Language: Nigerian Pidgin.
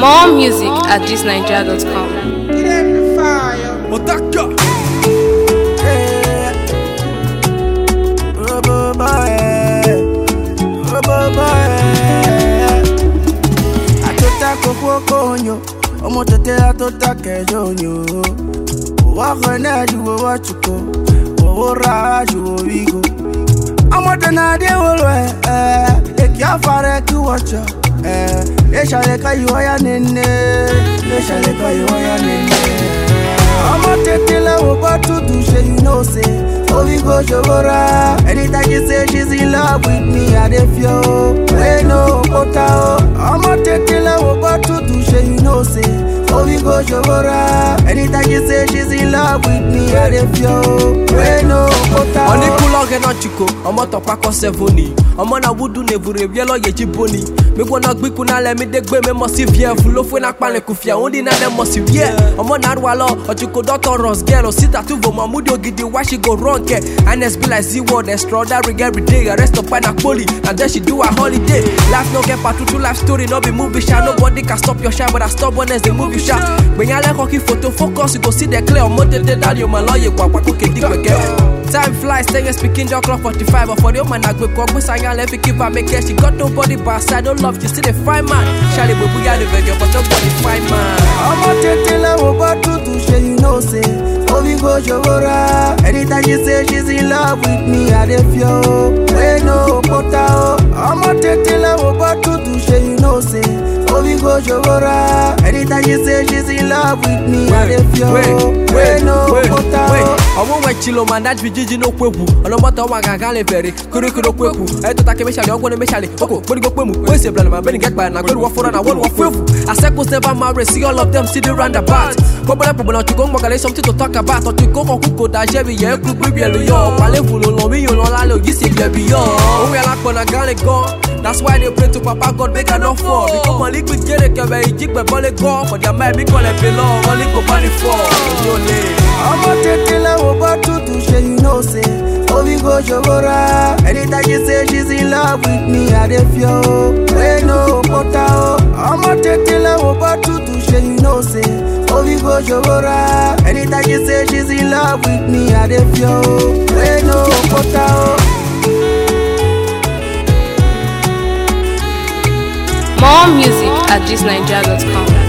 More music at thisnigeria.com. Otaka. Atota kokonyo, omo tete atota kejonyo. Wa khona juwo wachuko, wo ra juwo wigo. Omo tena de wolwe, ekia fare ku wacha. Eshale kayo ya nene, eshale kayo ya nene. Omo tete la wo batu touche, you know say. Oh, we go Jogora. Anytime you say she's in love with me, I dey feel. We no kota. Omo tete la wo batu touche, you know say. Oh, we go Jogora. Anytime you say she's in love with me, I dey feel. We no kota. Oni kuloge no chiko, omo topa ko sevoni. Omo na wudu ne vure bielo ye jiboni. Me gona gbiku na le mi degbe me mo si vie fulo fo na pale kufia. Ondi na dem mo si vie. Omo na rwalo, ochiko doctor Ross girl. Sita tu vo mamudi ogidi why she go wrong. And it's be like Z-Word, extraordinary every day. Arrest up by Napoli, and then she do a holiday. Life no get part to life story, no be movie shot. Nobody can stop your shine, but I stop when there's the movie shot. When you like hockey photo focus, you go see the clear. Motor that you my lawyer, time flies, stay speaking the clock 45. But for the woman I go cock, we sang and let me keep her make it. She got nobody but I don't love you, see the fine man. Charlie will be out of the video, but nobody fine man. I'm a tete wo batu touche, you know say. Oh, we go Jogora. Anytime you say she's in love with me, I dey feel. We no kota. I'm a tete wo batu touche, you know say. Oh, we go Jogora. Anytime you say she's in love with me, I dey feel. We no kota. Omo we chilo man that Gigi no kwebu. Ono mota wa gaga le veri. Kuru kwebu. E to take me shali ogwo ne me shali. Oko, body go kwemu. We say plan man been get by na go for na one kwebu. I said was never married. See all of them see the roundabout. Problem to go mogale something to talk about. Or to go kuko da jebi ye ku bi bielo yo. Pale vulo lo mi yo lo la lo yisi bi yo. O we like na gale go. That's why they pray to Papa God make a no fall. Because my liquid get it kebe ijik be bole go. For their mind me call it below. Only go body fall. I'm a tete wo batu touche, you know say. Oh, we go Jogora. Anytime you say she's in love with me, I dey feel. We no kota. I'm a tete wo batu touche, you know say. Oh, we go Jogora. Anytime you say she's in love with me, I dey feel. We no kota. More music at thisnigeria.com.